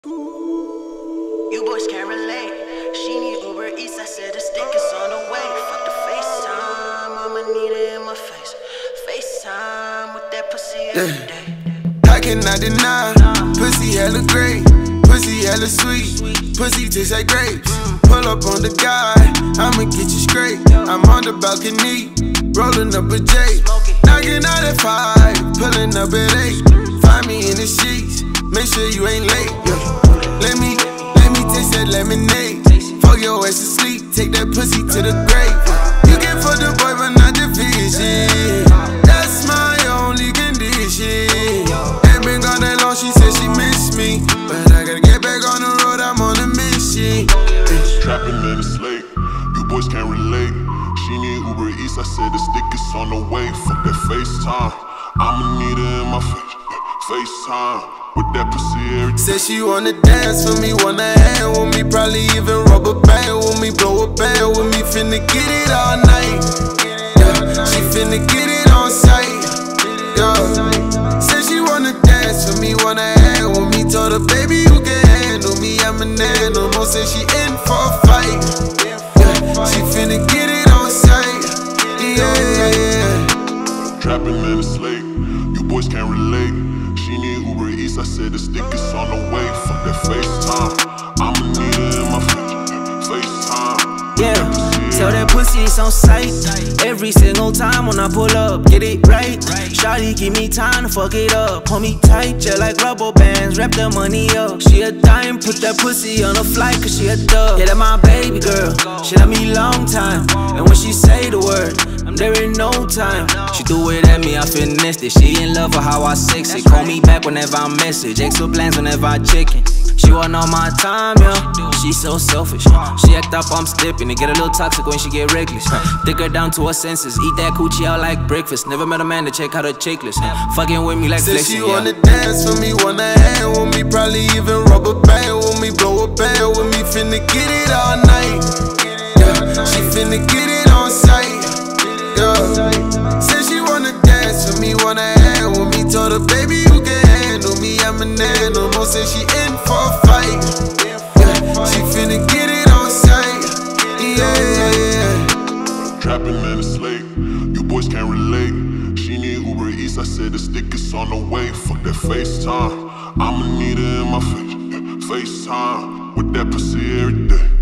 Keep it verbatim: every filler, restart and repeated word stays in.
You boys can't relate. She need Uber Eats, I said the stick is on the way. Fuck the FaceTime, I'ma need it in my face. FaceTime with that pussy every day. I cannot deny, pussy hella great, pussy hella sweet, pussy tastes like grapes. Pull up on the guy, I'ma get you straight. I'm on the balcony, rolling up a J. Knocking out at five, pulling up at eight. Find me in the sheets, make sure you ain't late. Yeah. Let me, let me taste that lemonade. Fuck your ass to sleep, take that pussy to the grave. You can fuck the boy, but not the vision. That's my only condition. Ain't been gone that long, she said she missed me, but I gotta get back on the road, I'm on a mission. Trapping in the slate, you boys can't relate. She need Uber Eats, I said the stick is on the way. Fuck that FaceTime, I'ma need her in my face. FaceTime with that pussy every day. Said she wanna dance with me, wanna hang with me, probably even rub a band with me, blow a band with me, finna get it all night. Yeah, she finna get it on sight. Yeah, said she wanna dance with me, wanna hang with me, told her baby you can handle me, I'm an animal. Said she in for a fight. Yeah, she finna get it on sight. Yeah, yeah, yeah. Trapping in the slate, you boys can't relate. She need Uber Eats, I said the stick is on the way. Fuck that FaceTime, I'ma need her in my face. FaceTime. Yeah, tell that pussy it's on sight. Every single time when I pull up, get it right. Shawty give me time to fuck it up. Hold me tight, just like rubber bands, wrap the money up. She a dime, put that pussy on a flight, cause she a dub. Yeah, that my baby girl, she love me long time. And when she say the word, I'm there in no time. She do it at me, I finessed it. She in love with how I sex it. Call me back whenever I message, extra plans whenever I chicken. She want all my time, yeah. She so selfish. She act up, I'm stepping. It get a little toxic when she get reckless. Take her down to her senses. Eat that coochie out like breakfast. Never met a man to check out her checklist. Fucking with me like Said flexing, she yeah. wanna dance with me, wanna hang with me, probably even rub a band with me, blow a band with me, finna get it all night. Yeah, she finna get it on sight. Yeah, said she wanna dance with me, wanna hang with me, told her baby you can handle me, I'm an animal. Said she in for a fight. Yeah, she finna get it on sight. Yeah, yeah, yeah. Trapping in the slate, you boys can't relate. She need Uber Eats, I said the stick is on the way. Fuck that FaceTime, I'ma need her in my face. FaceTime with that pussy every day.